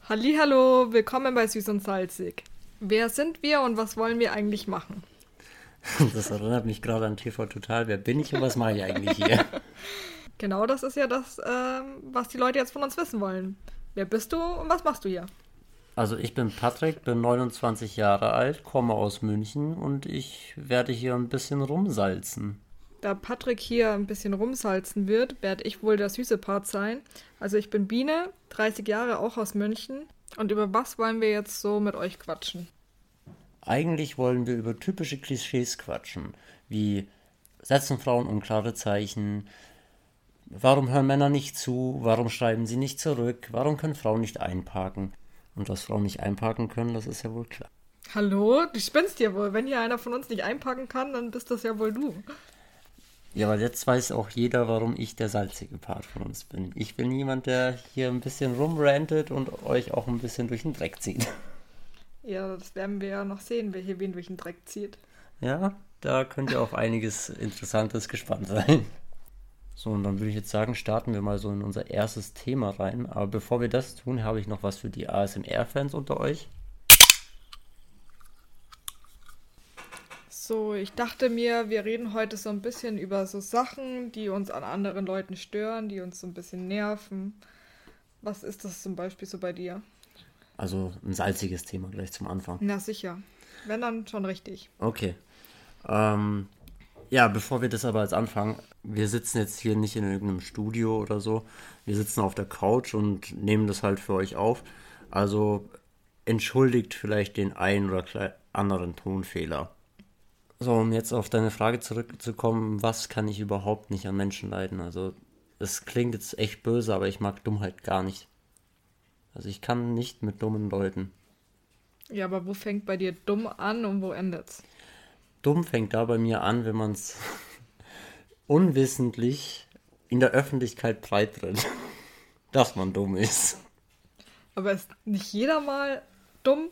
Hallihallo, willkommen bei Süß und Salzig. Wer sind wir und was wollen wir eigentlich machen? Das erinnert mich gerade an TV Total. Wer bin ich und was mache ich eigentlich hier? Genau das ist ja das, was die Leute jetzt von uns wissen wollen. Wer bist du und was machst du hier? Also ich bin Patrick, bin 29 Jahre alt, komme aus München und ich werde hier ein bisschen rumsalzen. Da Patrick hier ein bisschen rumsalzen wird, werde ich wohl der süße Part sein. Also ich bin Biene, 30 Jahre, auch aus München. Und über was wollen wir jetzt so mit euch quatschen? Eigentlich wollen wir über typische Klischees quatschen, wie setzen Frauen unklare Zeichen, warum hören Männer nicht zu, warum schreiben sie nicht zurück, warum können Frauen nicht einparken. Und dass Frauen nicht einparken können, das ist ja wohl klar. Hallo, du spinnst ja wohl. Wenn hier einer von uns nicht einpacken kann, dann bist das ja wohl du. Ja, aber jetzt weiß auch jeder, warum ich der salzige Part von uns bin. Ich bin jemand, der hier ein bisschen rumrantet und euch auch ein bisschen durch den Dreck zieht. Ja, das werden wir ja noch sehen, wer hier wen durch den Dreck zieht. Ja, da könnt ihr auf einiges Interessantes gespannt sein. So, und dann würde ich jetzt sagen, starten wir mal so in unser erstes Thema rein. Aber bevor wir das tun, habe ich noch was für die ASMR-Fans unter euch. So, ich dachte mir, wir reden heute so ein bisschen über so Sachen, die uns an anderen Leuten stören, die uns so ein bisschen nerven. Was ist das zum Beispiel so bei dir? Also ein salziges Thema gleich zum Anfang. Na sicher. Wenn dann schon richtig. Okay. Ja, bevor wir das aber jetzt anfangen, wir sitzen jetzt hier nicht in irgendeinem Studio oder so. Wir sitzen auf der Couch und nehmen das halt für euch auf. Also entschuldigt vielleicht den einen oder anderen Tonfehler. So, um jetzt auf deine Frage zurückzukommen, was kann ich überhaupt nicht an Menschen leiden? Also, es klingt jetzt echt böse, aber ich mag Dummheit gar nicht. Also, ich kann nicht mit dummen Leuten. Ja, aber wo fängt bei dir dumm an und wo endet's? Dumm fängt da bei mir an, wenn man es unwissentlich in der Öffentlichkeit breittritt, dass man dumm ist. Aber ist nicht jeder mal dumm?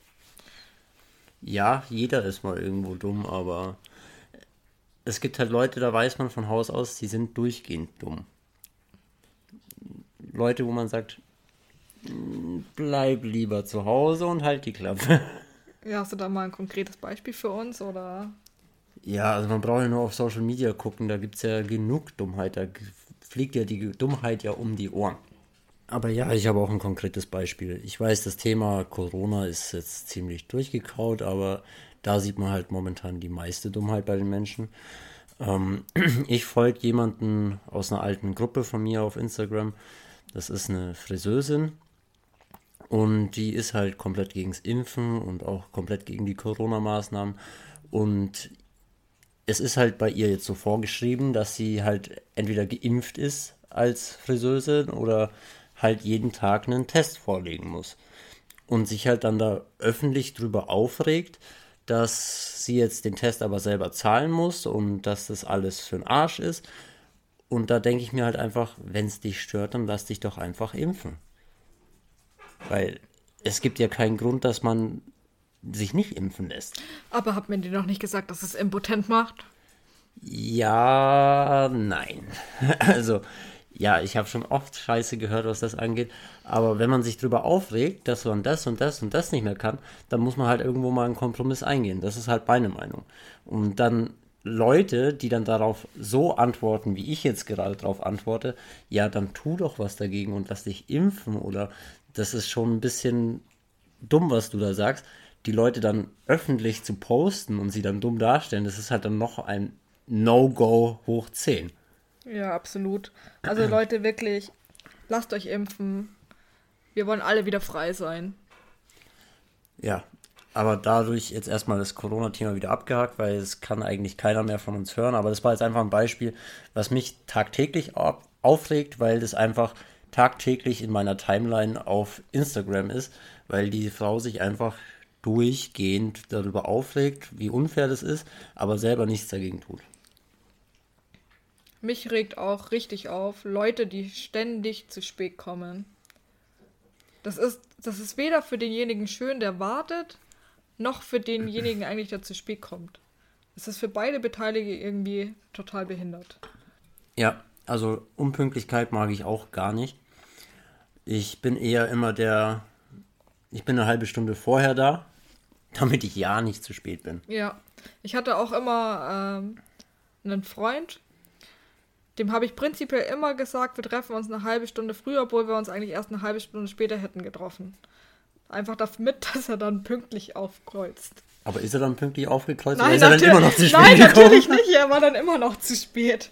Ja, jeder ist mal irgendwo dumm, aber es gibt halt Leute, da weiß man von Haus aus, die sind durchgehend dumm. Leute, wo man sagt, bleib lieber zu Hause und halt die Klappe. Ja, hast du da mal ein konkretes Beispiel für uns oder? Ja, also man braucht ja nur auf Social Media gucken, da gibt es ja genug Dummheit, da fliegt ja die Dummheit ja um die Ohren. Aber ja, ich habe auch ein konkretes Beispiel. Ich weiß, das Thema Corona ist jetzt ziemlich durchgekaut, aber da sieht man halt momentan die meiste Dummheit bei den Menschen. Ich folge jemanden aus einer alten Gruppe von mir auf Instagram. Das ist eine Friseusin und die ist halt komplett gegens Impfen und auch komplett gegen die Corona-Maßnahmen. Und es ist halt bei ihr jetzt so vorgeschrieben, dass sie halt entweder geimpft ist als Friseurin oder halt jeden Tag einen Test vorlegen muss. Und sich halt dann da öffentlich drüber aufregt, dass sie jetzt den Test aber selber zahlen muss und dass das alles für den Arsch ist. Und da denke ich mir halt einfach, wenn es dich stört, dann lass dich doch einfach impfen. Weil es gibt ja keinen Grund, dass man sich nicht impfen lässt. Aber hat mir dir noch nicht gesagt, dass es impotent macht? Ja, nein. Also, ja, ich habe schon oft Scheiße gehört, was das angeht. Aber wenn man sich drüber aufregt, dass man das und das und das nicht mehr kann, dann muss man halt irgendwo mal einen Kompromiss eingehen. Das ist halt meine Meinung. Und dann Leute, die dann darauf so antworten, wie ich jetzt gerade darauf antworte, ja, dann tu doch was dagegen und lass dich impfen. Oder das ist schon ein bisschen dumm, was du da sagst. Die Leute dann öffentlich zu posten und sie dann dumm darstellen, das ist halt dann noch ein No-Go hoch 10. Ja, absolut. Also Leute, wirklich, lasst euch impfen. Wir wollen alle wieder frei sein. Ja, aber dadurch jetzt erstmal das Corona-Thema wieder abgehakt, weil es kann eigentlich keiner mehr von uns hören. Aber das war jetzt einfach ein Beispiel, was mich tagtäglich aufregt, weil das einfach tagtäglich in meiner Timeline auf Instagram ist, weil die Frau sich einfach durchgehend darüber aufregt, wie unfair das ist, aber selber nichts dagegen tut. Mich regt auch richtig auf, Leute, die ständig zu spät kommen. Das ist weder für denjenigen schön, der wartet, noch für denjenigen eigentlich, der zu spät kommt. Es ist für beide Beteiligte irgendwie total behindert. Ja, also Unpünktlichkeit mag ich auch gar nicht. Ich bin eher immer der Ich bin eine halbe Stunde vorher da, damit ich ja nicht zu spät bin. Ja, ich hatte auch immer einen Freund, dem habe ich prinzipiell immer gesagt, wir treffen uns eine halbe Stunde früher, obwohl wir uns eigentlich erst eine halbe Stunde später hätten getroffen. Einfach damit, dass er dann pünktlich aufkreuzt. Aber ist er dann pünktlich aufgekreuzt Nein, oder ist er dann immer noch zu spät nein, gekommen? natürlich nicht, er war dann immer noch zu spät.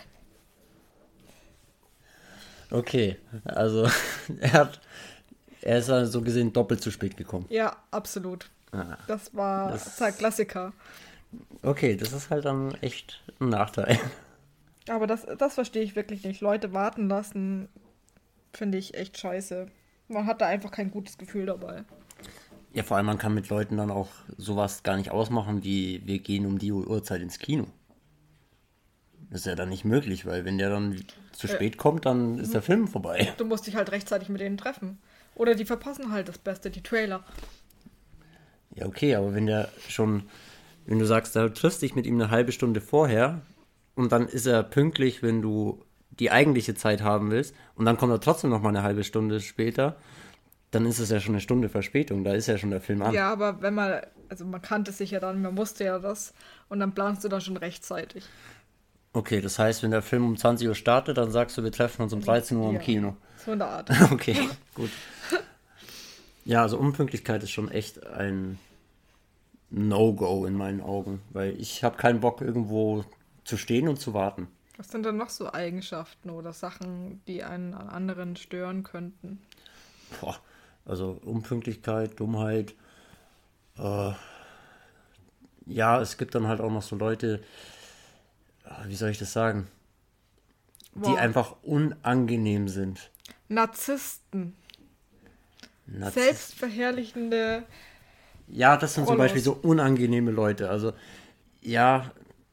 Okay, also er ist dann so gesehen doppelt zu spät gekommen. Ja, absolut. Ah, Das war ein Klassiker. okay, das ist halt dann echt ein Nachteil. Aber das verstehe ich wirklich nicht. Leute warten lassen, finde ich echt scheiße. Man hat da einfach kein gutes Gefühl dabei. Ja, vor allem man kann mit Leuten dann auch sowas gar nicht ausmachen, wie wir gehen um die Uhrzeit ins Kino. Das ist ja dann nicht möglich, weil wenn der dann zu spät kommt, dann ist der Film vorbei. Du musst dich halt rechtzeitig mit denen treffen. Oder die verpassen halt das Beste, die Trailer. Ja, okay, aber wenn du sagst, da triffst dich mit ihm eine halbe Stunde vorher und dann ist er pünktlich, wenn du die eigentliche Zeit haben willst und dann kommt er trotzdem noch mal eine halbe Stunde später, dann ist es ja schon eine Stunde Verspätung, da ist ja schon der Film an. Ja, aber man kannte sich ja dann, man wusste ja das und dann planst du dann schon rechtzeitig. Okay, das heißt, wenn der Film um 20 Uhr startet, dann sagst du, wir treffen uns um 13 Uhr im Ja, Kino. so in der Art. Okay, gut. Ja, also Unpünktlichkeit ist schon echt ein No-Go in meinen Augen, weil ich habe keinen Bock, irgendwo zu stehen und zu warten. Was sind denn noch so Eigenschaften oder Sachen, die einen an anderen stören könnten? Boah, also Unpünktlichkeit, Dummheit. Ja, es gibt dann halt auch noch so Leute, wie soll ich das sagen, die Wow. einfach unangenehm sind. Narzissten. Narziss- Selbstverherrlichende. Ja, das sind zum Prollos. Beispiel so unangenehme Leute. Also, ja,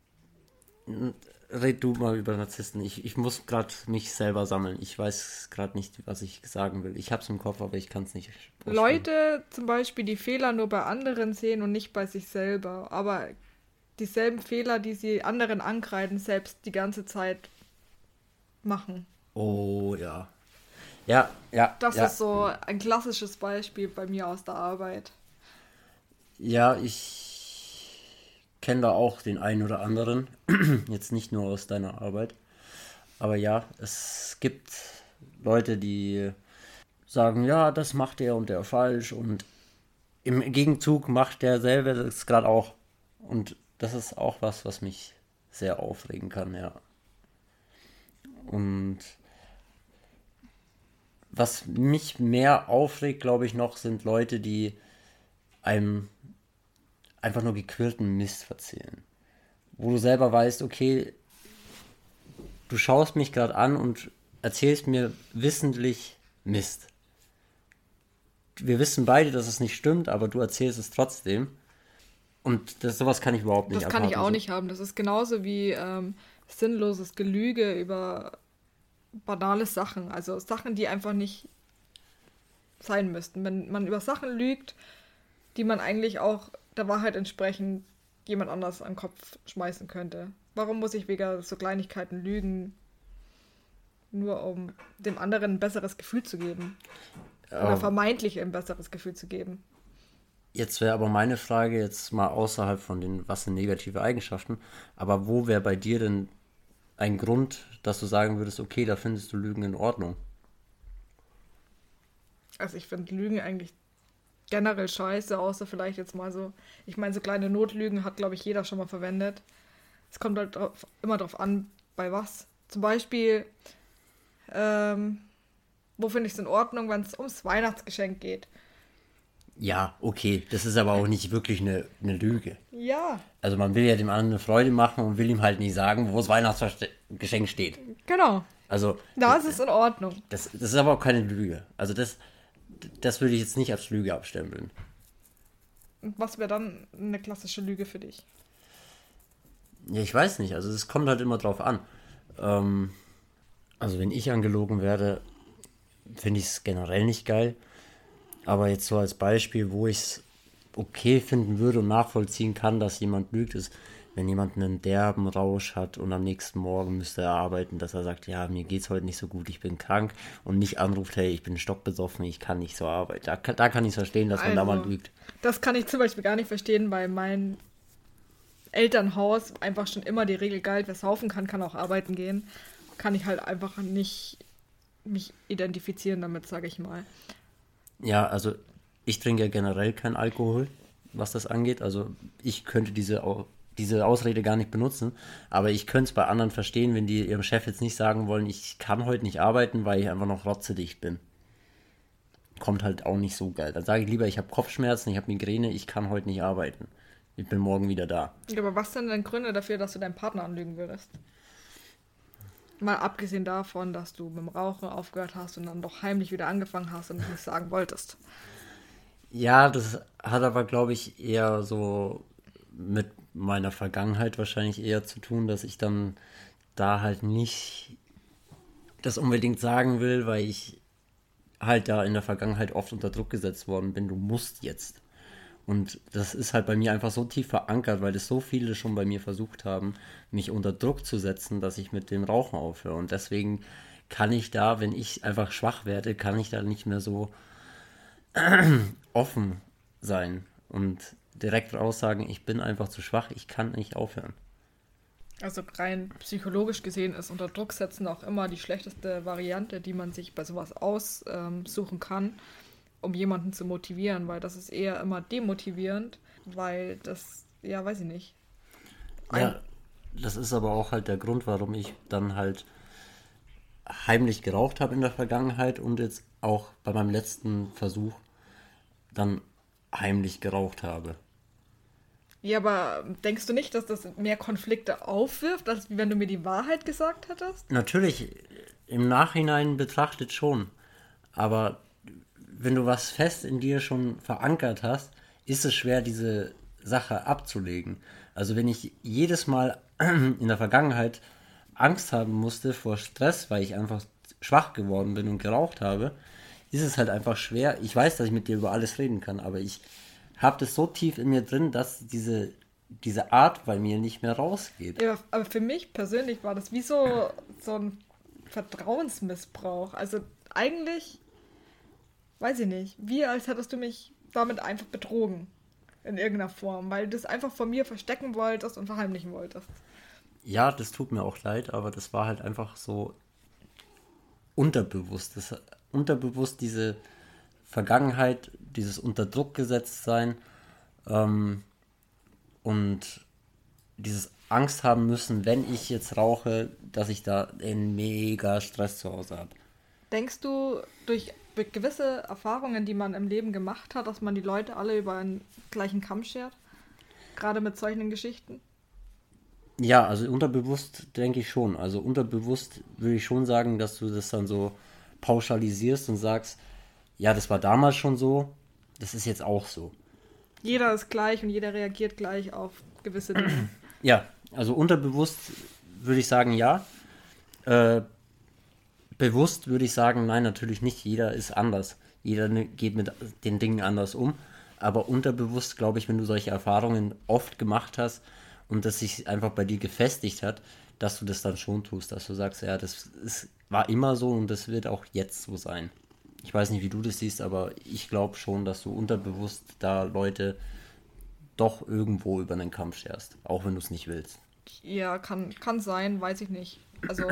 red du mal über Narzissten. Ich muss gerade mich selber sammeln. Ich weiß gerade nicht, was ich sagen will. Ich hab's im Kopf, aber ich kann es nicht aussprechen. Leute zum Beispiel, die Fehler nur bei anderen sehen und nicht bei sich selber. Aber dieselben Fehler, die sie anderen ankreiden, selbst die ganze Zeit machen. Oh, ja. Ja, ja, Das ja. ist so ein klassisches Beispiel bei mir aus der Arbeit. Ja, ich kenne da auch den einen oder anderen. Jetzt nicht nur aus deiner Arbeit. Aber ja, es gibt Leute, die sagen, ja, das macht der und der falsch. Und im Gegenzug macht der selber das gerade auch. Und das ist auch was mich sehr aufregen kann, ja. Und was mich mehr aufregt, glaube ich, noch, sind Leute, die einem einfach nur gequirlten Mist erzählen. Wo du selber weißt, okay, du schaust mich gerade an und erzählst mir wissentlich Mist. Wir wissen beide, dass es nicht stimmt, aber du erzählst es trotzdem. Und sowas kann ich überhaupt nicht Das kann ich abhaben. auch nicht haben. Das ist genauso wie sinnloses Gelüge über banale Sachen. Also Sachen, die einfach nicht sein müssten. Wenn man über Sachen lügt, die man eigentlich auch der Wahrheit entsprechend jemand anders an den Kopf schmeißen könnte. Warum muss ich wegen so Kleinigkeiten lügen, nur um dem anderen ein besseres Gefühl zu geben? Oder vermeintlich ein besseres Gefühl zu geben? Jetzt wäre aber meine Frage jetzt mal außerhalb von den, was sind negative Eigenschaften, aber wo wäre bei dir denn ein Grund, dass du sagen würdest, okay, da findest du Lügen in Ordnung? Also ich finde Lügen eigentlich generell scheiße, außer vielleicht jetzt mal so, ich meine, so kleine Notlügen hat, glaube ich, jeder schon mal verwendet. Es kommt halt immer drauf an, bei was. Zum Beispiel, wo finde ich es in Ordnung, wenn es ums Weihnachtsgeschenk geht? Ja, okay, das ist aber auch nicht wirklich eine Lüge. Ja, Also man will ja dem anderen eine Freude machen und will ihm halt nicht sagen, wo das Weihnachtsgeschenk steht. genau. Also Da ist es in Ordnung. das ist aber auch keine Lüge. Also das würde ich jetzt nicht als Lüge abstempeln. Und was wäre dann eine klassische Lüge für dich? Ja, ich weiß nicht. Also es kommt halt immer drauf an. Also wenn ich angelogen werde, finde ich es generell nicht geil. Aber jetzt so als Beispiel, wo ich es okay finden würde und nachvollziehen kann, dass jemand lügt, ist, wenn jemand einen derben Rausch hat und am nächsten Morgen müsste er arbeiten, dass er sagt, ja, mir geht's heute nicht so gut, ich bin krank und nicht anruft, hey, ich bin stockbesoffen, ich kann nicht so arbeiten. Da kann ich es verstehen, dass man da mal Also, lügt. das kann ich zum Beispiel gar nicht verstehen, weil mein Elternhaus einfach schon immer die Regel galt, wer saufen kann, kann auch arbeiten gehen. Kann ich halt einfach nicht mich identifizieren damit, sage ich mal. Ja, also ich trinke ja generell keinen Alkohol, was das angeht. Also ich könnte diese Ausrede gar nicht benutzen, aber ich könnte es bei anderen verstehen, wenn die ihrem Chef jetzt nicht sagen wollen, ich kann heute nicht arbeiten, weil ich einfach noch rotzedicht bin. Kommt halt auch nicht so geil. Dann sage ich lieber, ich habe Kopfschmerzen, ich habe Migräne, ich kann heute nicht arbeiten. Ich bin morgen wieder da. Ja, aber was sind denn Gründe dafür, dass du deinen Partner anlügen würdest? Mal abgesehen davon, dass du mit dem Rauchen aufgehört hast und dann doch heimlich wieder angefangen hast und es nicht sagen wolltest. Ja, das hat aber, glaube ich, eher so mit meiner Vergangenheit wahrscheinlich eher zu tun, dass ich dann da halt nicht das unbedingt sagen will, weil ich halt da in der Vergangenheit oft unter Druck gesetzt worden bin, du musst jetzt. Und das ist halt bei mir einfach so tief verankert, weil das so viele schon bei mir versucht haben, mich unter Druck zu setzen, dass ich mit dem Rauchen aufhöre. Und deswegen kann ich da, wenn ich einfach schwach werde, kann ich da nicht mehr so offen sein und direkt raussagen, ich bin einfach zu schwach, ich kann nicht aufhören. Also rein psychologisch gesehen ist unter Druck setzen auch immer die schlechteste Variante, die man sich bei sowas aussuchen kann, um jemanden zu motivieren, weil das ist eher immer demotivierend, weil das, ja, weiß ich nicht. Ja, das ist aber auch halt der Grund, warum ich dann halt heimlich geraucht habe in der Vergangenheit und jetzt auch bei meinem letzten Versuch dann heimlich geraucht habe. Ja, aber denkst du nicht, dass das mehr Konflikte aufwirft, als wenn du mir die Wahrheit gesagt hättest? Natürlich, im Nachhinein betrachtet schon, aber wenn du was fest in dir schon verankert hast, ist es schwer, diese Sache abzulegen. Also wenn ich jedes Mal in der Vergangenheit Angst haben musste vor Stress, weil ich einfach schwach geworden bin und geraucht habe, ist es halt einfach schwer. Ich weiß, dass ich mit dir über alles reden kann, aber ich habe das so tief in mir drin, dass diese Art bei mir nicht mehr rausgeht. Ja, aber für mich persönlich war das wie so ein Vertrauensmissbrauch. Also eigentlich, weiß ich nicht, wie als hättest du mich damit einfach betrogen. In irgendeiner Form, weil du es einfach von mir verstecken wolltest und verheimlichen wolltest. Ja, das tut mir auch leid, aber das war halt einfach so unterbewusst. Unterbewusst diese Vergangenheit, dieses unter Druck gesetzt sein und dieses Angst haben müssen, wenn ich jetzt rauche, dass ich da einen mega Stress zu Hause habe. Denkst du, durch gewisse Erfahrungen, die man im Leben gemacht hat, dass man die Leute alle über einen gleichen Kamm schert? Gerade mit solchen Geschichten? Ja, also unterbewusst denke ich schon. Also unterbewusst würde ich schon sagen, dass du das dann so pauschalisierst und sagst, ja, das war damals schon so, das ist jetzt auch so. Jeder ist gleich und jeder reagiert gleich auf gewisse Dinge. Ja, also unterbewusst würde ich sagen, ja. Äh, Bewusst würde ich sagen, nein, natürlich nicht. Jeder ist anders. Jeder geht mit den Dingen anders um. Aber unterbewusst, glaube ich, wenn du solche Erfahrungen oft gemacht hast und das sich einfach bei dir gefestigt hat, dass du das dann schon tust, dass du sagst, ja, war immer so und das wird auch jetzt so sein. Ich weiß nicht, wie du das siehst, aber ich glaube schon, dass du unterbewusst da Leute doch irgendwo über den Kamm scherst, auch wenn du es nicht willst. Ja, kann sein, weiß ich nicht. Also,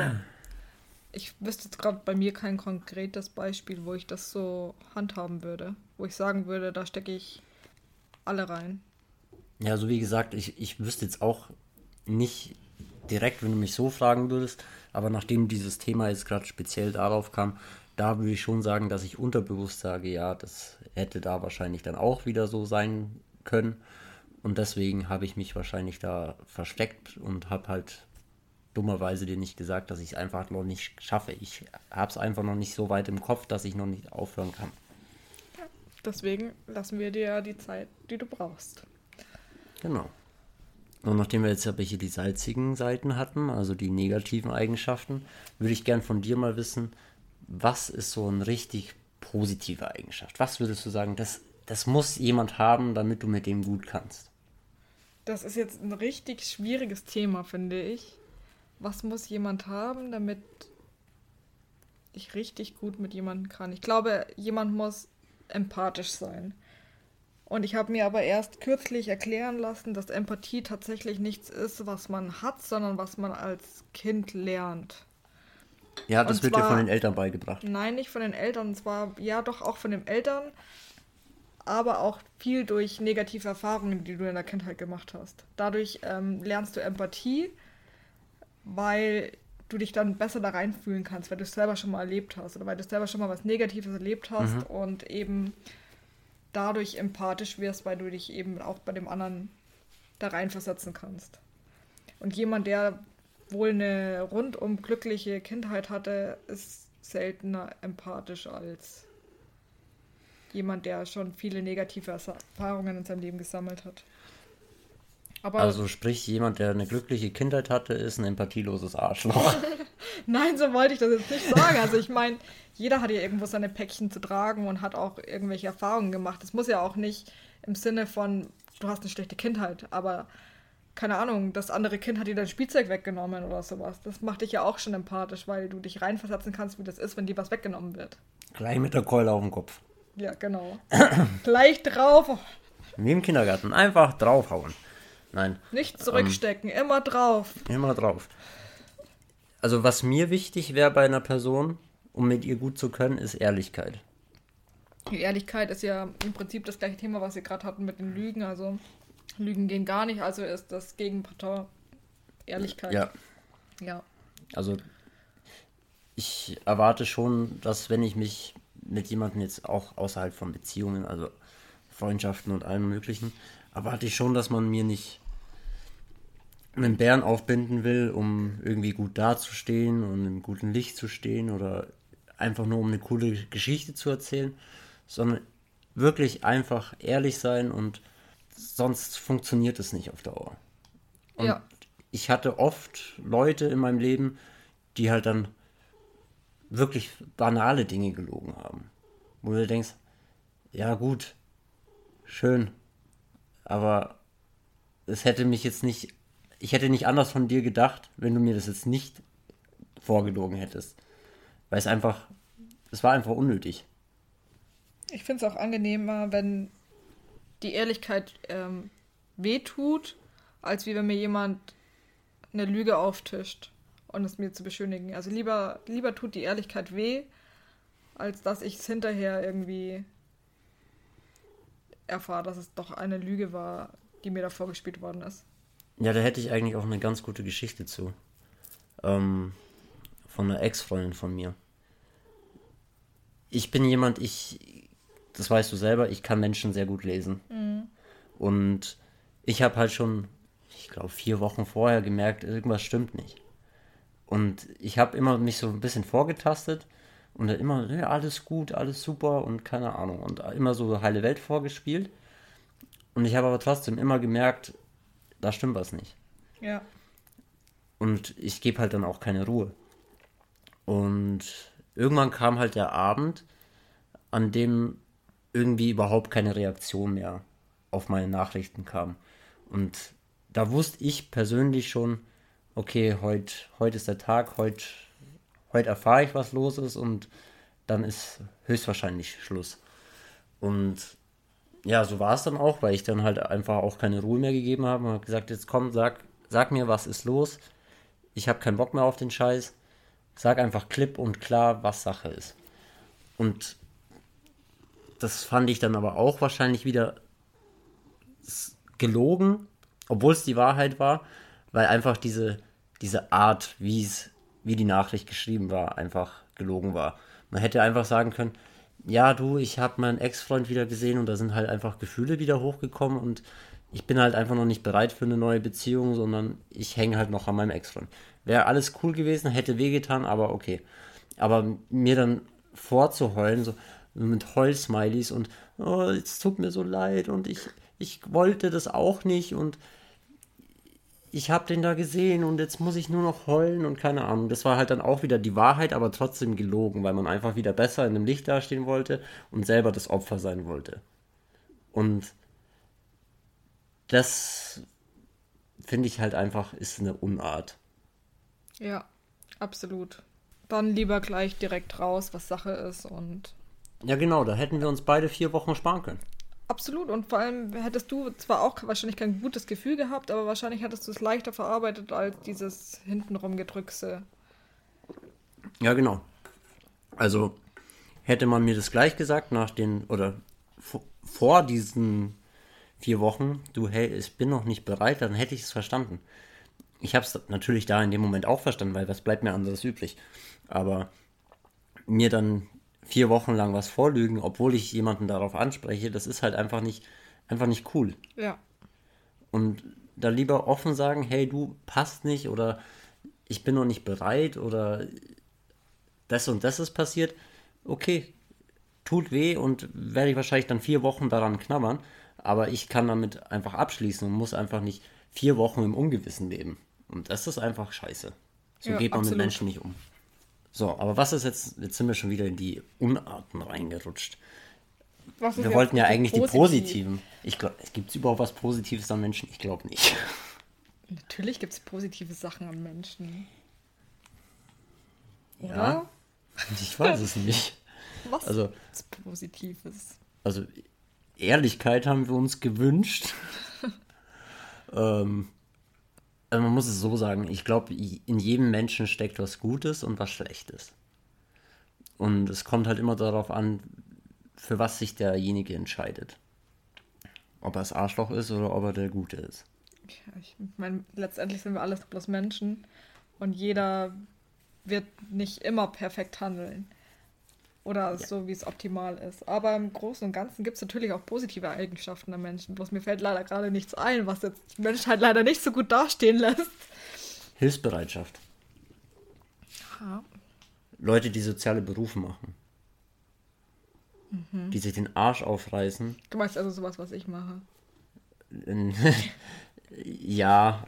ich wüsste jetzt gerade bei mir kein konkretes Beispiel, wo ich das so handhaben würde. Wo ich sagen würde, da stecke ich alle rein. Ja, so wie gesagt, ich wüsste jetzt auch nicht direkt, wenn du mich so fragen würdest, aber nachdem dieses Thema jetzt gerade speziell darauf kam, da würde ich schon sagen, dass ich unterbewusst sage, ja, das hätte da wahrscheinlich dann auch wieder so sein können. Und deswegen habe ich mich wahrscheinlich da versteckt und habe halt dummerweise dir nicht gesagt, dass ich es einfach noch nicht schaffe. Ich habe es einfach noch nicht so weit im Kopf, dass ich noch nicht aufhören kann. Deswegen lassen wir dir die Zeit, die du brauchst. Genau. Und nachdem wir jetzt aber hier die salzigen Seiten hatten, also die negativen Eigenschaften, würde ich gern von dir mal wissen, was ist so eine richtig positive Eigenschaft? Was würdest du sagen, das muss jemand haben, damit du mit dem gut kannst? Das ist jetzt ein richtig schwieriges Thema, finde ich. Was muss jemand haben, damit ich richtig gut mit jemandem kann? Ich glaube, jemand muss empathisch sein. Und ich habe mir aber erst kürzlich erklären lassen, dass Empathie tatsächlich nichts ist, was man hat, sondern was man als Kind lernt. Ja, das Und wird dir von zwar, den Eltern beigebracht. nein, nicht von den Eltern, und zwar ja doch auch von den Eltern, aber auch viel durch negative Erfahrungen, die du in der Kindheit gemacht hast. Dadurch lernst du Empathie, weil du dich dann besser da reinfühlen kannst, weil du es selber schon mal erlebt hast oder weil du selber schon mal was Negatives erlebt hast und eben dadurch empathisch wirst, weil du dich eben auch bei dem anderen da reinversetzen kannst. Und jemand, der wohl eine rundum glückliche Kindheit hatte, ist seltener empathisch als jemand, der schon viele negative Erfahrungen in seinem Leben gesammelt hat. Aber Also sprich, jemand, der eine glückliche Kindheit hatte, ist ein empathieloses Arschloch. nein, so wollte ich das jetzt nicht sagen. Also ich meine, jeder hat ja irgendwo seine Päckchen zu tragen und hat auch irgendwelche Erfahrungen gemacht. Es muss ja auch nicht im Sinne von, du hast eine schlechte Kindheit, aber keine Ahnung, das andere Kind hat dir dein Spielzeug weggenommen oder sowas. Das macht dich ja auch schon empathisch, weil du dich reinversetzen kannst, wie das ist, wenn dir was weggenommen wird. Gleich mit der Keule auf den Kopf. Ja, genau. Gleich drauf. Wie im Kindergarten. Einfach draufhauen. Nein, Nicht zurückstecken, immer drauf. immer drauf. Also was mir wichtig wäre bei einer Person, um mit ihr gut zu können, ist Ehrlichkeit. Die Ehrlichkeit ist ja im Prinzip das gleiche Thema, was wir gerade hatten mit den Lügen. Also Lügen gehen gar nicht, also ist das Gegenpart Ehrlichkeit. Ja, Ja. also ich erwarte schon, dass wenn ich mich mit jemandem jetzt auch außerhalb von Beziehungen, also Freundschaften und allem Möglichen, erwarte ich schon, dass man mir nicht einen Bären aufbinden will, um irgendwie gut dazustehen und im guten Licht zu stehen oder einfach nur um eine coole Geschichte zu erzählen, sondern wirklich einfach ehrlich sein und sonst funktioniert es nicht auf Dauer. Und Ja. ich hatte oft Leute in meinem Leben, die halt dann wirklich banale Dinge gelogen haben. Wo du denkst, ja gut, schön, aber es hätte mich jetzt nicht, ich hätte nicht anders von dir gedacht, wenn du mir das jetzt nicht vorgelogen hättest. Weil es war einfach unnötig. Ich finde es auch angenehmer, wenn die Ehrlichkeit wehtut, als wie wenn mir jemand eine Lüge auftischt und es mir zu beschönigen. Also lieber tut die Ehrlichkeit weh, als dass ich es hinterher irgendwie erfahre, dass es doch eine Lüge war, die mir da vorgespielt worden ist. Ja, da hätte ich eigentlich auch eine ganz gute Geschichte zu. Von einer Ex-Freundin von mir. Ich bin jemand, das weißt du selber, ich kann Menschen sehr gut lesen. Und ich habe halt schon, ich glaube 4 Wochen vorher gemerkt, irgendwas stimmt nicht. Und ich habe immer mich so ein bisschen vorgetastet und dann immer, ja, alles gut, alles super und keine Ahnung. Und immer so heile Welt vorgespielt. Und ich habe aber trotzdem immer gemerkt, da stimmt was nicht. Ja. Und ich gebe halt dann auch keine Ruhe. Und irgendwann kam halt der Abend, an dem irgendwie überhaupt keine Reaktion mehr auf meine Nachrichten kam. Und da wusste ich persönlich schon, okay, heute ist der Tag, heute erfahre ich, was los ist und dann ist höchstwahrscheinlich Schluss. Und ja, so war es dann auch, weil ich dann halt einfach auch keine Ruhe mehr gegeben habe und habe gesagt, jetzt komm, sag mir, was ist los. Ich habe keinen Bock mehr auf den Scheiß. Sag einfach klipp und klar, was Sache ist. Und das fand ich dann aber auch wahrscheinlich wieder gelogen, obwohl es die Wahrheit war, weil einfach diese Art, wie die Nachricht geschrieben war, einfach gelogen war. Man hätte einfach sagen können, ja du, ich habe meinen Ex-Freund wieder gesehen und da sind halt einfach Gefühle wieder hochgekommen und ich bin halt einfach noch nicht bereit für eine neue Beziehung, sondern ich hänge halt noch an meinem Ex-Freund. Wäre alles cool gewesen, hätte wehgetan, aber okay. Aber mir dann vorzuheulen, so mit Heulsmileys und oh, es tut mir so leid und ich wollte das auch nicht und ich habe den da gesehen und jetzt muss ich nur noch heulen und keine Ahnung. Das war halt dann auch wieder die Wahrheit, aber trotzdem gelogen, weil man einfach wieder besser in dem Licht dastehen wollte und selber das Opfer sein wollte. Und das finde ich halt einfach, ist eine Unart. Ja, absolut. Dann lieber gleich direkt raus, was Sache ist und Ja, genau, da hätten wir uns beide 4 Wochen sparen können. absolut. Und vor allem hättest du zwar auch wahrscheinlich kein gutes Gefühl gehabt, aber wahrscheinlich hättest du es leichter verarbeitet als dieses hintenrum Gedrückse. Ja, genau. Also hätte man mir das gleich gesagt vor diesen 4 Wochen, du, hey, ich bin noch nicht bereit, dann hätte ich es verstanden. Ich habe es natürlich da in dem Moment auch verstanden, weil was bleibt mir anderes übrig. Aber mir dann 4 Wochen lang was vorlügen, obwohl ich jemanden darauf anspreche, das ist halt einfach nicht cool. Ja, Und da lieber offen sagen, hey, du passt nicht oder ich bin noch nicht bereit oder das und das ist passiert. Okay, tut weh und werde ich wahrscheinlich dann 4 Wochen daran knabbern, aber ich kann damit einfach abschließen und muss einfach nicht 4 Wochen im Ungewissen leben. Und das ist einfach scheiße. So ja, geht man mit absolut. Menschen nicht um. So, aber was ist jetzt sind wir schon wieder in die Unarten reingerutscht. Was ist Wir jetzt wollten ja so eigentlich die positiv? positiven. Ich glaube, gibt es überhaupt was Positives an Menschen? Ich glaube nicht. Natürlich gibt es positive Sachen an Menschen. Oder? Ja, ich weiß es nicht. Was Also, ist Positives? also Ehrlichkeit haben wir uns gewünscht. Also man muss es so sagen, ich glaube, in jedem Menschen steckt was Gutes und was Schlechtes. Und es kommt halt immer darauf an, für was sich derjenige entscheidet. Ob er das Arschloch ist oder ob er der Gute ist. Ja, ich meine, letztendlich sind wir alles bloß Menschen und jeder wird nicht immer perfekt handeln. Oder so, wie es optimal ist. Aber im Großen und Ganzen gibt es natürlich auch positive Eigenschaften an Menschen. Bloß mir fällt leider gerade nichts ein, was jetzt die Menschheit leider nicht so gut dastehen lässt. Hilfsbereitschaft. Ja. Leute, die soziale Berufe machen. Die sich den Arsch aufreißen. Du meinst also sowas, was ich mache. Ja,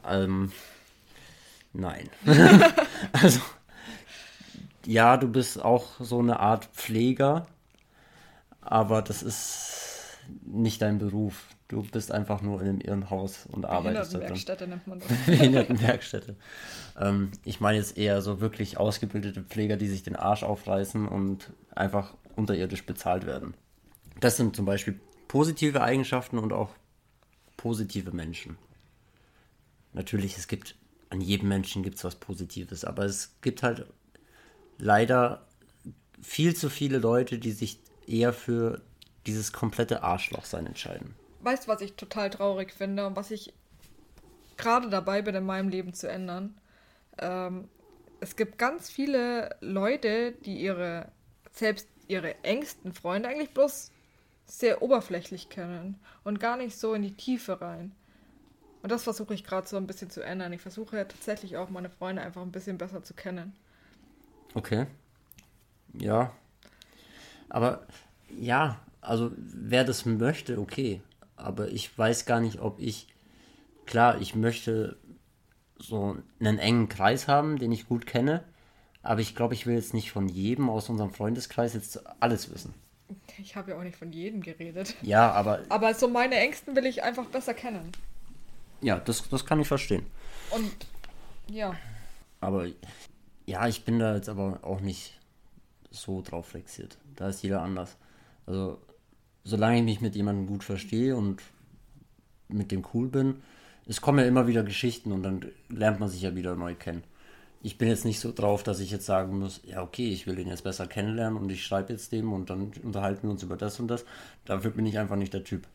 nein. Also, ja, du bist auch so eine Art Pfleger, aber das ist nicht dein Beruf. Du bist einfach nur in einem Irrenhaus und arbeitest da drin. Behindertenwerkstätte nennt man das. Behindertenwerkstätte. Ich meine jetzt eher so wirklich ausgebildete Pfleger, die sich den Arsch aufreißen und einfach unterirdisch bezahlt werden. Das sind zum Beispiel positive Eigenschaften und auch positive Menschen. Natürlich, an jedem Menschen gibt es was Positives, aber es gibt halt leider viel zu viele Leute, die sich eher für dieses komplette Arschlochsein entscheiden. Weißt du, was ich total traurig finde und was ich gerade dabei bin, in meinem Leben zu ändern? Es gibt ganz viele Leute, die selbst ihre engsten Freunde eigentlich bloß sehr oberflächlich kennen und gar nicht so in die Tiefe rein. Und das versuche ich gerade so ein bisschen zu ändern. Ich versuche ja tatsächlich auch meine Freunde einfach ein bisschen besser zu kennen. Okay. Ja. Aber ja, also wer das möchte, okay. Aber ich weiß gar nicht, klar, ich möchte so einen engen Kreis haben, den ich gut kenne. Aber ich glaube, ich will jetzt nicht von jedem aus unserem Freundeskreis jetzt alles wissen. Ich habe ja auch nicht von jedem geredet. Ja, aber Aber so meine Ängsten will ich einfach besser kennen. ja, das kann ich verstehen. Und ja, Aber ja, ich bin da jetzt aber auch nicht so drauf fixiert. Da ist jeder anders. Also, solange ich mich mit jemandem gut verstehe und mit dem cool bin, es kommen ja immer wieder Geschichten und dann lernt man sich ja wieder neu kennen. Ich bin jetzt nicht so drauf, dass ich jetzt sagen muss, ja okay, ich will den jetzt besser kennenlernen und ich schreibe jetzt dem und dann unterhalten wir uns über das und das. Dafür bin ich einfach nicht der Typ.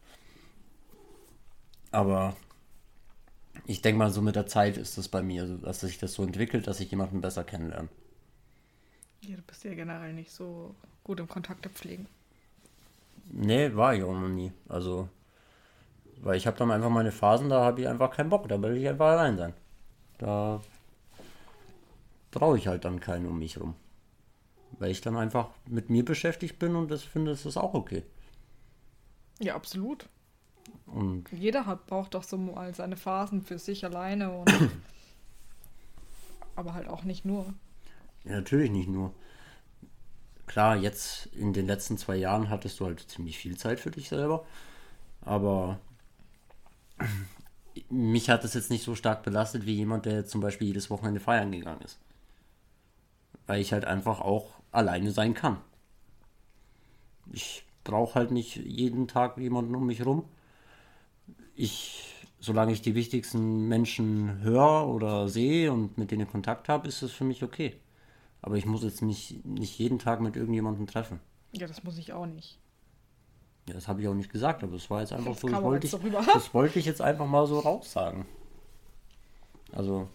Aber ich denke mal, so mit der Zeit ist das bei mir, dass sich das so entwickelt, dass ich jemanden besser kennenlerne. ja, du bist ja generell nicht so gut im Kontakte pflegen. Nee, war ich auch noch nie. Also, weil ich habe dann einfach meine Phasen, da habe ich einfach keinen Bock, da will ich einfach allein sein. Da brauche ich halt dann keinen um mich rum. Weil ich dann einfach mit mir beschäftigt bin und das ist auch okay. Ja, absolut. Und Braucht doch so mal seine Phasen für sich alleine und aber halt auch nicht nur. ja, natürlich nicht nur. Klar, jetzt in den letzten 2 Jahren hattest du halt ziemlich viel Zeit für dich selber. Aber mich hat das jetzt nicht so stark belastet wie jemand, der zum Beispiel jedes Wochenende feiern gegangen ist. Weil ich halt einfach auch alleine sein kann. Ich brauche halt nicht jeden Tag jemanden um mich rum. Solange ich die wichtigsten Menschen höre oder sehe und mit denen Kontakt habe, ist es für mich okay. Aber ich muss jetzt nicht jeden Tag mit irgendjemandem treffen. Ja, das muss ich auch nicht. Ja, das habe ich auch nicht gesagt, aber es war jetzt einfach Das so, kam aber jetzt so rüber. das wollte ich jetzt einfach mal so raussagen. Also,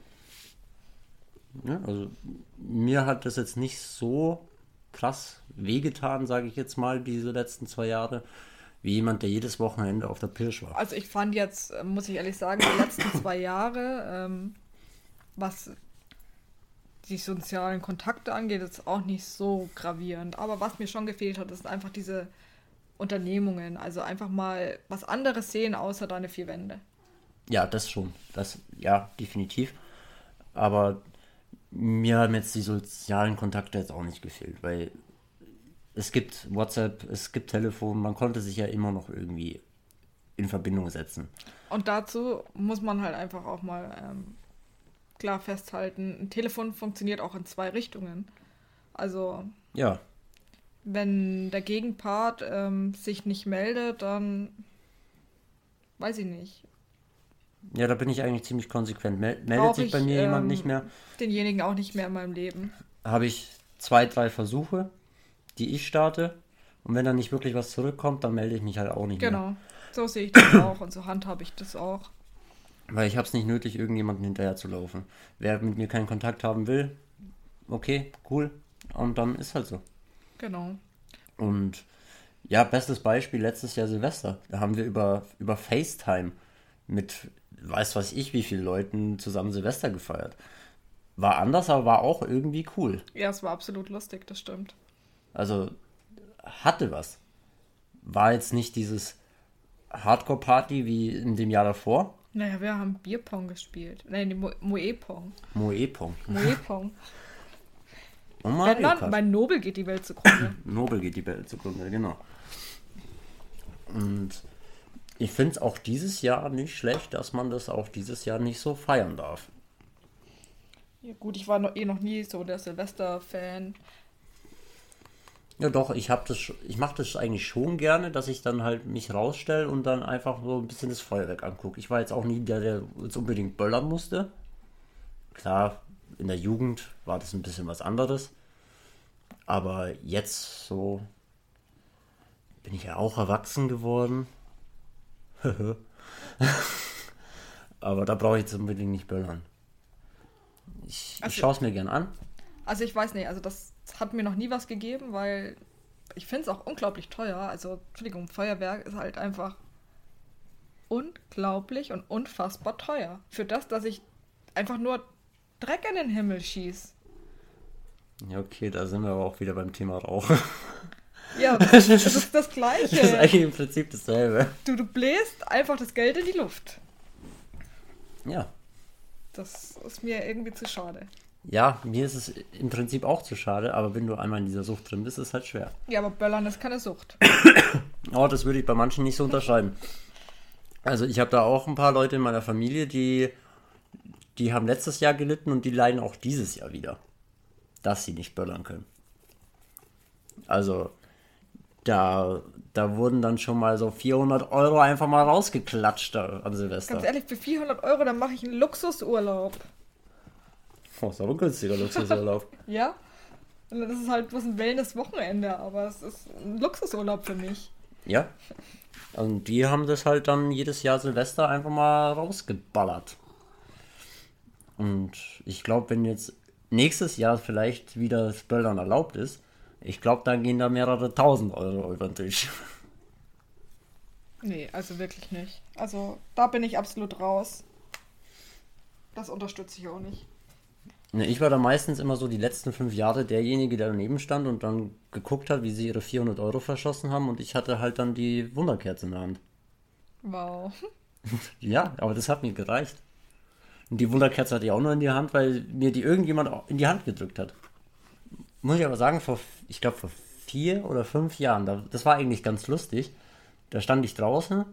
ne, also mir hat das jetzt nicht so krass wehgetan, sage ich jetzt mal, diese letzten 2 Jahre, wie jemand, der jedes Wochenende auf der Pirsch war. Also ich fand jetzt, muss ich ehrlich sagen, die letzten 2 Jahre, was die sozialen Kontakte angeht, ist auch nicht so gravierend. Aber was mir schon gefehlt hat, ist einfach diese Unternehmungen. Also einfach mal was anderes sehen, außer deine 4 Wände. Ja, das schon. Ja, definitiv. Aber mir haben jetzt die sozialen Kontakte jetzt auch nicht gefehlt, weil es gibt WhatsApp, es gibt Telefon, man konnte sich ja immer noch irgendwie in Verbindung setzen. Und dazu muss man halt einfach auch mal klar festhalten, ein Telefon funktioniert auch in 2 Richtungen. Also Ja, wenn der Gegenpart sich nicht meldet, dann weiß ich nicht. ja, da bin ich eigentlich ziemlich konsequent. Meldet Brauche sich bei ich mir jemand nicht mehr, denjenigen auch nicht mehr in meinem Leben. habe ich 2, 3 Versuche, die ich starte. Und wenn dann nicht wirklich was zurückkommt, dann melde ich mich halt auch nicht mehr. Genau, so sehe ich das auch und so handhabe ich das auch. Weil ich habe es nicht nötig, irgendjemanden hinterher zu laufen. Wer mit mir keinen Kontakt haben will, okay, cool. Und dann ist halt so. Genau. Und ja, bestes Beispiel, letztes Jahr Silvester. Da haben wir über FaceTime mit weiß was ich wie vielen Leuten zusammen Silvester gefeiert. War anders, aber war auch irgendwie cool. Ja, es war absolut lustig, das stimmt. Also hatte was. War jetzt nicht dieses Hardcore-Party wie in dem Jahr davor. Naja, wir haben Bierpong gespielt. Nein, die Moe-Pong. Moe-Pong. Moe-Pong. Und Mario Kart. Bei Nobel geht die Welt zugrunde. Nobel geht die Welt zugrunde, genau. Und ich finde es auch dieses Jahr nicht schlecht, dass man das auch dieses Jahr nicht so feiern darf. Ja, gut, ich war noch nie so der Silvester-Fan. Ja doch, ich mache das eigentlich schon gerne, dass ich dann halt mich rausstelle und dann einfach so ein bisschen das Feuerwerk angucke. Ich war jetzt auch nie der jetzt unbedingt böllern musste. Klar, in der Jugend war das ein bisschen was anderes. Aber jetzt so bin ich ja auch erwachsen geworden. Aber da brauche ich jetzt unbedingt nicht böllern. Ich schaue es mir gern an. Also ich weiß nicht, also das hat mir noch nie was gegeben, weil ich finde es auch unglaublich teuer. Also, Entschuldigung, Feuerwerk ist halt einfach unglaublich und unfassbar teuer. Für das, dass ich einfach nur Dreck in den Himmel schieß. Ja, okay, da sind wir aber auch wieder beim Thema Rauchen. Ja, das ist das Gleiche. Das ist eigentlich im Prinzip dasselbe. Du bläst einfach das Geld in die Luft. Ja. Das ist mir irgendwie zu schade. Ja, mir ist es im Prinzip auch zu schade, aber wenn du einmal in dieser Sucht drin bist, ist es halt schwer. Ja, aber Böllern ist keine Sucht. Oh, das würde ich bei manchen nicht so unterschreiben. Also ich habe da auch ein paar Leute in meiner Familie, die haben letztes Jahr gelitten und die leiden auch dieses Jahr wieder, dass sie nicht böllern können. Also da wurden dann schon mal so 400 Euro einfach mal rausgeklatscht an Silvester. Ganz ehrlich, für 400 Euro, dann mache ich einen Luxusurlaub. Oh, ist aber ein günstiger Luxusurlaub. Ja? Und das ist halt bloß ein Wellness-Wochenende, aber es ist ein Luxusurlaub für mich. Ja. Und die haben das halt dann jedes Jahr Silvester einfach mal rausgeballert. Und ich glaube, wenn jetzt nächstes Jahr vielleicht wieder das Böllern erlaubt ist, ich glaube, dann gehen da mehrere tausend Euro über den Tisch. Nee, also wirklich nicht. Also da bin ich absolut raus. Das unterstütze ich auch nicht. Ne, ich war da meistens immer so die letzten 5 Jahre derjenige, der daneben stand und dann geguckt hat, wie sie ihre 400 Euro verschossen haben und ich hatte halt dann die Wunderkerze in der Hand. Wow. Ja, aber das hat mir gereicht. Und die Wunderkerze hatte ich auch nur in die Hand, weil mir die irgendjemand in die Hand gedrückt hat. Muss ich aber sagen, ich glaube vor 4 oder 5 Jahren, das war eigentlich ganz lustig. Da stand ich draußen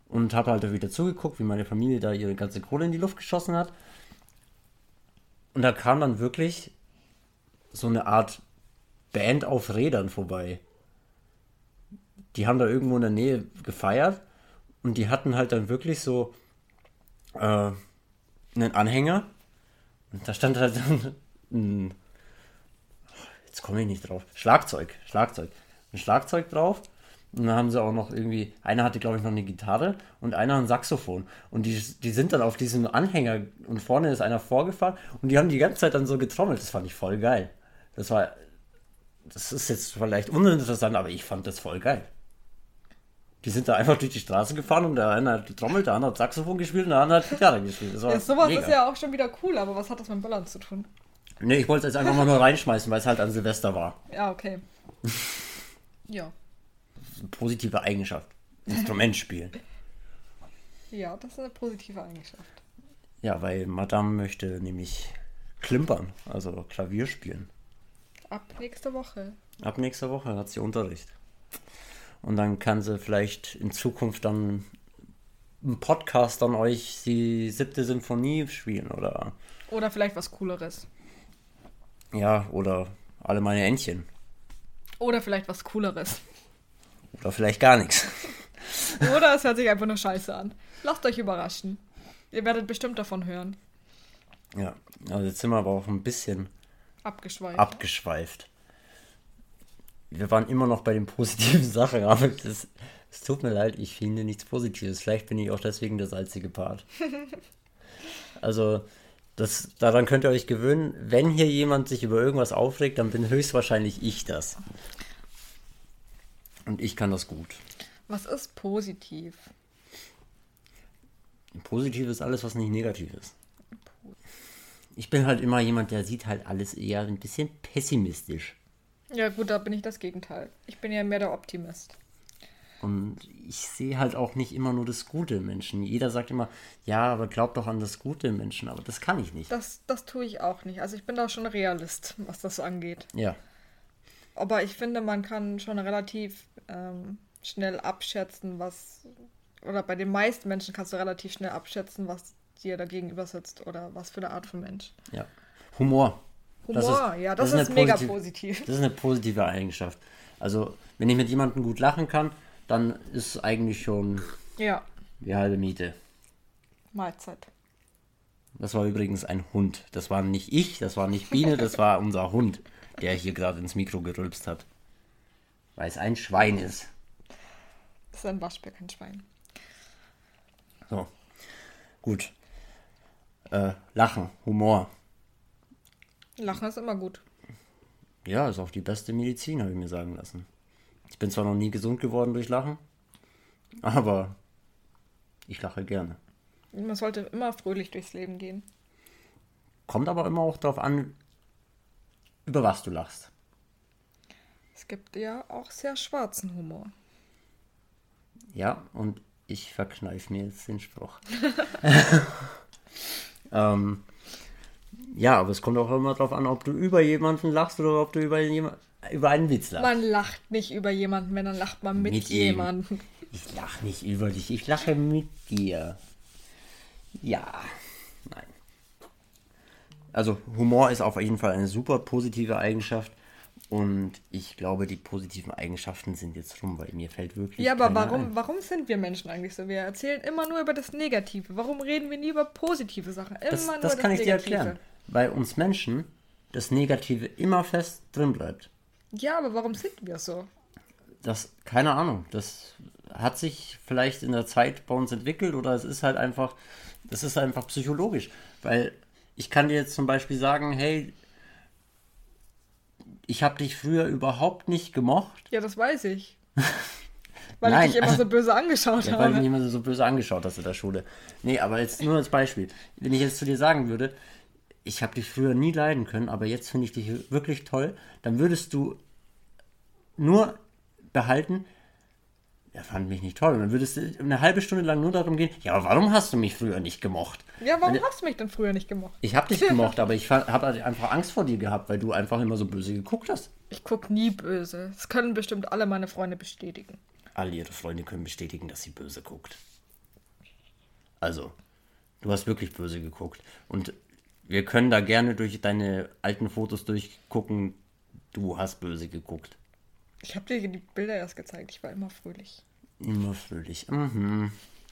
und habe halt wieder zugeguckt, wie meine Familie da ihre ganze Kohle in die Luft geschossen hat. Und da kam dann wirklich so eine Art Band auf Rädern vorbei. Die haben da irgendwo in der Nähe gefeiert und die hatten halt dann wirklich so einen Anhänger und da stand halt dann ein, jetzt komme ich nicht drauf, Schlagzeug. Ein Schlagzeug drauf. Und dann haben sie auch noch irgendwie, einer hatte glaube ich noch eine Gitarre und einer ein Saxophon. Und die sind dann auf diesem Anhänger und vorne ist einer vorgefahren und die haben die ganze Zeit dann so getrommelt. Das fand ich voll geil. Das ist jetzt vielleicht uninteressant, aber ich fand das voll geil. Die sind da einfach durch die Straße gefahren und der eine hat getrommelt, der andere hat Saxophon gespielt und der andere hat Gitarre gespielt. Das war Ja, sowas mega. ist ja auch schon wieder cool, aber was hat das mit Böllern zu tun? Nee, ich wollte es jetzt einfach mal nur reinschmeißen, weil es halt an Silvester war. Ja, okay. Ja. Eine positive Eigenschaft. Instrument spielen. Ja, das ist eine positive Eigenschaft. Ja, weil Madame möchte nämlich klimpern, also Klavier spielen. Ab nächste Woche. Ab nächster Woche hat sie Unterricht. Und dann kann sie vielleicht in Zukunft dann im Podcast dann euch die 7. Sinfonie spielen oder Oder vielleicht was Cooleres. ja, oder alle meine Entchen. Oder vielleicht was Cooleres. Oder vielleicht gar nichts. Oder es hört sich einfach nur scheiße an. Lasst euch überraschen. Ihr werdet bestimmt davon hören. Ja, also jetzt sind wir aber auch ein bisschen abgeschweift. Wir waren immer noch bei den positiven Sachen, aber es tut mir leid, ich finde nichts Positives. Vielleicht bin ich auch deswegen der salzige Part. Also, daran könnt ihr euch gewöhnen, wenn hier jemand sich über irgendwas aufregt, dann bin höchstwahrscheinlich ich das. Und ich kann das gut. Was ist positiv? Positiv ist alles, was nicht negativ ist. Ich bin halt immer jemand, der sieht halt alles eher ein bisschen pessimistisch. Ja gut, da bin ich das Gegenteil. Ich bin ja mehr der Optimist. Und ich sehe halt auch nicht immer nur das Gute im Menschen. Jeder sagt immer, ja, aber glaub doch an das Gute im Menschen. Aber das kann ich nicht. Das tue ich auch nicht. Also ich bin da schon Realist, was das so angeht. Ja. Aber ich finde, man kann schon relativ schnell abschätzen, oder bei den meisten Menschen kannst du relativ schnell abschätzen, was dir da gegenüber sitzt oder was für eine Art von Mensch. Ja. Humor. Das ist mega positiv. Das ist eine positive Eigenschaft. Also, wenn ich mit jemandem gut lachen kann, dann ist eigentlich schon die halbe Miete. Mahlzeit. Das war übrigens ein Hund. Das war nicht ich, das war nicht Biene, das war unser Hund, der hier gerade ins Mikro gerülpst hat. Weil es ein Schwein ist. Das ist ein Waschbär, kein Schwein. So. Gut. Lachen, Humor. Lachen ist immer gut. Ja, ist auch die beste Medizin, habe ich mir sagen lassen. Ich bin zwar noch nie gesund geworden durch Lachen, aber ich lache gerne. Man sollte immer fröhlich durchs Leben gehen. Kommt aber immer auch darauf an, über was du lachst. Es gibt ja auch sehr schwarzen Humor. Ja, und ich verkneife mir jetzt den Spruch. Ja, aber es kommt auch immer darauf an, ob du über jemanden lachst oder ob du über einen Witz lachst. Man lacht nicht über jemanden, wenn dann lacht man mit jemandem. Ich lache nicht über dich, ich lache mit dir. Ja, nein. Also Humor ist auf jeden Fall eine super positive Eigenschaft und ich glaube, die positiven Eigenschaften sind jetzt rum, weil mir fällt wirklich Ja, aber keiner ein. warum sind wir Menschen eigentlich so? Wir erzählen immer nur über das Negative. Warum reden wir nie über positive Sachen? Immer Das nur kann ich dir Negative. erklären. Weil uns Menschen das Negative immer fest drin bleibt. Ja, aber warum sind wir so? Keine Ahnung, das hat sich vielleicht in der Zeit bei uns entwickelt oder das ist einfach psychologisch. Weil ich kann dir jetzt zum Beispiel sagen, hey, ich habe dich früher überhaupt nicht gemocht. Ja, das weiß ich. Weil Nein, ich dich immer so böse angeschaut ja, habe. weil du mich immer so böse angeschaut hast in der Schule. Nee, aber jetzt nur als Beispiel. Wenn ich jetzt zu dir sagen würde, ich habe dich früher nie leiden können, aber jetzt finde ich dich wirklich toll, dann würdest du nur behalten, er fand mich nicht toll. Und dann würdest du eine halbe Stunde lang nur darum gehen, ja, aber warum hast du mich früher nicht gemocht? Ja, warum hast du mich denn früher nicht gemocht? Ich habe dich gemocht, aber ich habe halt einfach Angst vor dir gehabt, weil du einfach immer so böse geguckt hast. Ich guck nie böse. Das können bestimmt alle meine Freunde bestätigen. Alle ihre Freunde können bestätigen, dass sie böse guckt. Also, du hast wirklich böse geguckt. Und wir können da gerne durch deine alten Fotos durchgucken. Du hast böse geguckt. Ich habe dir die Bilder erst gezeigt. Ich war immer fröhlich. Immer fröhlich. Mhm.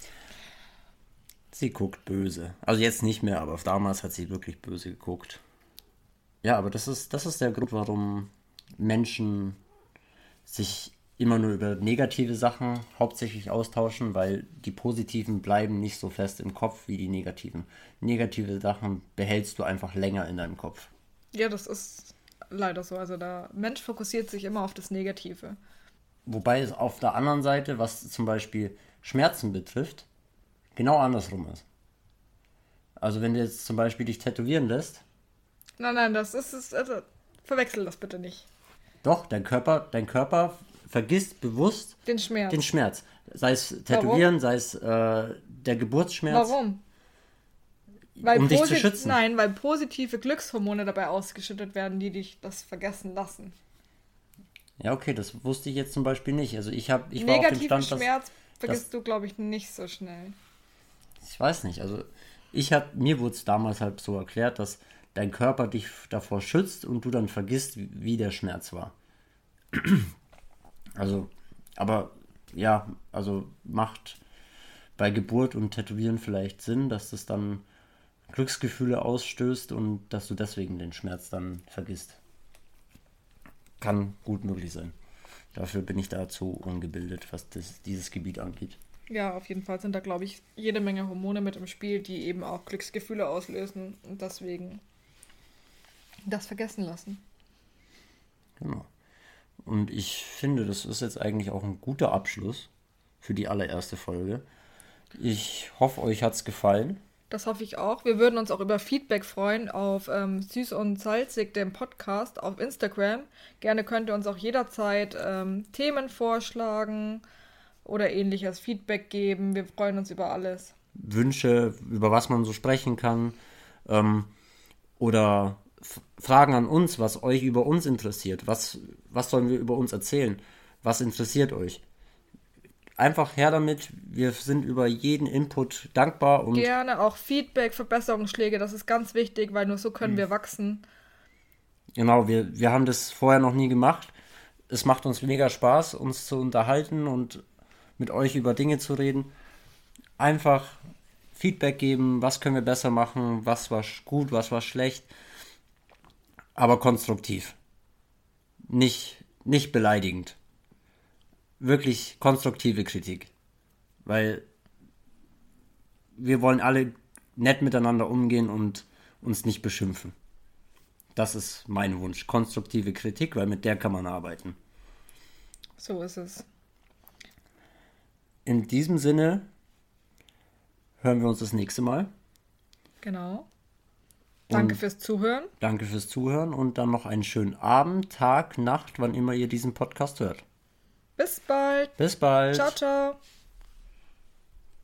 Sie guckt böse. Also jetzt nicht mehr, aber damals hat sie wirklich böse geguckt. Ja, aber das ist der Grund, warum Menschen sich immer nur über negative Sachen hauptsächlich austauschen, weil die positiven bleiben nicht so fest im Kopf wie die negativen. Negative Sachen behältst du einfach länger in deinem Kopf. Ja, das ist leider so. Also der Mensch fokussiert sich immer auf das Negative. Wobei es auf der anderen Seite, was zum Beispiel Schmerzen betrifft, genau andersrum ist. Also wenn du jetzt zum Beispiel dich tätowieren lässt. Nein, das ist also verwechsel das bitte nicht. Doch, dein Körper vergisst bewusst Den Schmerz. den Schmerz. Sei es Tätowieren, sei es der Geburtsschmerz. Warum? Weil Um dich zu schützen. Nein, weil positive Glückshormone dabei ausgeschüttet werden, die dich das vergessen lassen. Ja, okay, das wusste ich jetzt zum Beispiel nicht. Also ich war auf dem Negativen Stand, Schmerz vergisst du, glaube ich, nicht so schnell. ich weiß nicht, also mir wurde es damals halt so erklärt, dass dein Körper dich davor schützt und du dann vergisst, wie der Schmerz war. Also, aber ja, also macht bei Geburt und Tätowieren vielleicht Sinn, dass das dann Glücksgefühle ausstößt und dass du deswegen den Schmerz dann vergisst. Kann gut möglich sein. Dafür bin ich da zu ungebildet, was dieses Gebiet angeht. Ja, auf jeden Fall sind da, glaube ich, jede Menge Hormone mit im Spiel, die eben auch Glücksgefühle auslösen und deswegen das vergessen lassen. Genau. Und ich finde, das ist jetzt eigentlich auch ein guter Abschluss für die allererste Folge. Ich hoffe, euch hat es gefallen. Das hoffe ich auch. Wir würden uns auch über Feedback freuen auf Süß und Salzig, dem Podcast, auf Instagram. Gerne könnt ihr uns auch jederzeit Themen vorschlagen oder ähnliches Feedback geben. Wir freuen uns über alles. Wünsche, über was man so sprechen kann. Oder Fragen an uns, was euch über uns interessiert. Was sollen wir über uns erzählen? Was interessiert euch? Einfach her damit. Wir sind über jeden Input dankbar. Und gerne auch Feedback, Verbesserungsschläge. Das ist ganz wichtig, weil nur so können wir wachsen. Genau, wir haben das vorher noch nie gemacht. Es macht uns mega Spaß, uns zu unterhalten und mit euch über Dinge zu reden. Einfach Feedback geben, was können wir besser machen, was war gut, was war schlecht. Aber konstruktiv. Nicht beleidigend. Wirklich konstruktive Kritik. Weil wir wollen alle nett miteinander umgehen und uns nicht beschimpfen. Das ist mein Wunsch. Konstruktive Kritik, weil mit der kann man arbeiten. So ist es. In diesem Sinne hören wir uns das nächste Mal. Genau. Danke fürs Zuhören. Danke fürs Zuhören und dann noch einen schönen Abend, Tag, Nacht, wann immer ihr diesen Podcast hört. Bis bald. Bis bald. Ciao, ciao.